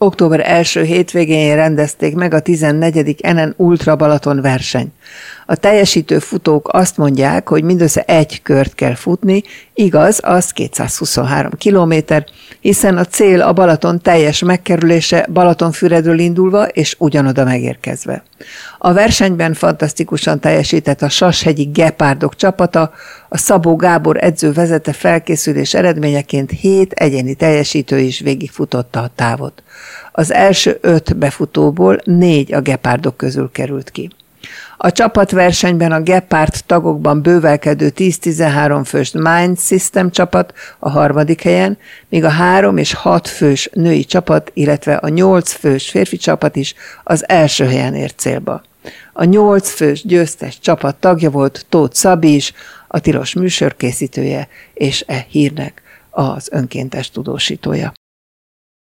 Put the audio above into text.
Október első hétvégén rendezték meg a 14. NN Ultra Balaton verseny. A teljesítő futók azt mondják, hogy mindössze egy kört kell futni, igaz, az 223 kilométer, hiszen a cél a Balaton teljes megkerülése Balatonfüredről indulva és ugyanoda megérkezve. A versenyben fantasztikusan teljesített a Sashegyi Gepárdok csapata, a Szabó Gábor edző vezette felkészülés eredményeként 7 egyéni teljesítő is végigfutotta a távot. Az első 5 befutóból 4 a Gepárdok közül került ki. A csapatversenyben a Gepárd tagokban bővelkedő 10-13 fős Mind System csapat a 3. helyen, míg a 3 és 6 fős női csapat, illetve a 8 fős férfi csapat is az első helyen ért célba. A 8 fős győztes csapat tagja volt Tóth Szabi is, a tilos műsor készítője, és e hírnek az önkéntes tudósítója.